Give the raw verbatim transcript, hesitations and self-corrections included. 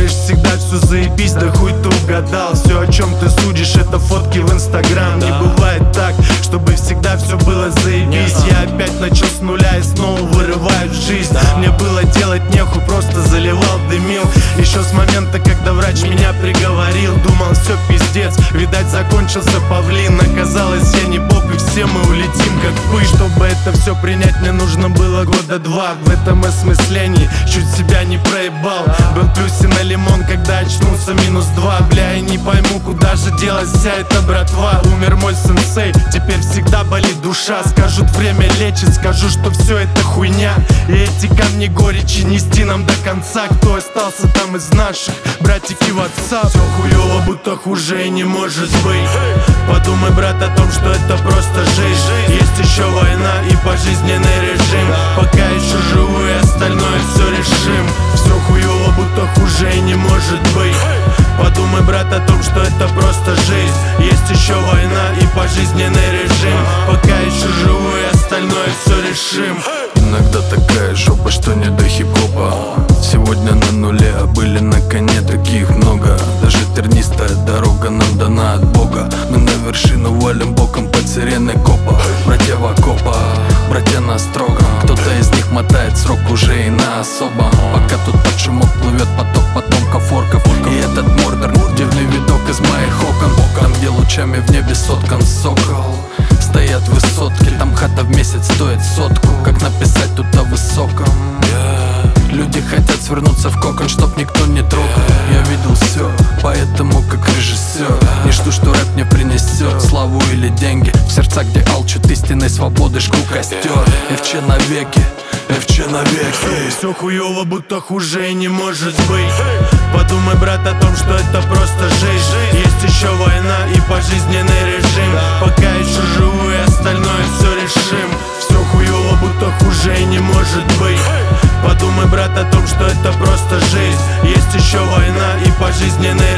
Думаешь, всегда все заебись, да хуй ты угадал. Все, о чем ты судишь, это фотки в инстаграм. Не бывает так, чтобы всегда все было заебись. Я опять начал с нуля и снова вырываю жизнь. Мне было делать нехуй, просто заливал, дымил. Еще с момента, когда врач меня приговорил, думал, все пиздец, видать закончился павлин. Оказалось, я не бог, и все мы улетим как пыль. Чтобы это все принять, мне нужно было года два. В этом осмыслении чуть себя не проебал. Был плюсе на лимон, когда очнулся минус два. Бля, я не пойму, куда же делась вся эта братва. Умер мой сенсей, теперь всегда болит душа. Скажут, время лечит, скажу, что все это хуйня. И эти камни горечи нести нам до конца. Кто остался там из наших, братики в отца. Все хуёво, будто хуже и не может быть. Подумай, брат, о том, что это просто жизнь. Есть еще война и пожизненный режим. Пока еще живу и остальное все решим. Все хуёво, будто хуже и не может быть. Подумай, брат, о том, что это просто жизнь. Есть еще война и пожизненный режим. Пока еще живу и остальное все решим. Иногда такая жопа, что не до хип-хопа. Сегодня на нуле, а были на коне, таких много. Даже тернистая дорога нам дана от Бога. Мы на вершину валим боком под сирены копа. Братья в окопах, братья на строгом. Кто-то из них мотает срок уже и на особом. Пока тут под шумок плывет поток потомков орков. И этот Мордор, дивный видок из моих окон. Там, где лучами в небе соткан сокол. Стоят высотки, там хата в месяц стоит сотку. Как написать тут о высоком? Люди хотят свернуться в кокон, чтоб никто не трогал. Я видел все, поэтому как режиссер не жду, что рэп мне принесет славу или деньги. В сердца, где алчут истинной свободы, жгу костер. ФЧ навеки, ФЧ навеки. Все хуёво, будто хуже и не может быть. Подумай, брат, о том, что это просто жизнь. Есть еще война и пожизненный режим. Пока еще живу и остальное все решим. Все хуёво, будто хуже и не может быть. Подумай, брат, о том, что это просто жизнь. Есть еще война и пожизненный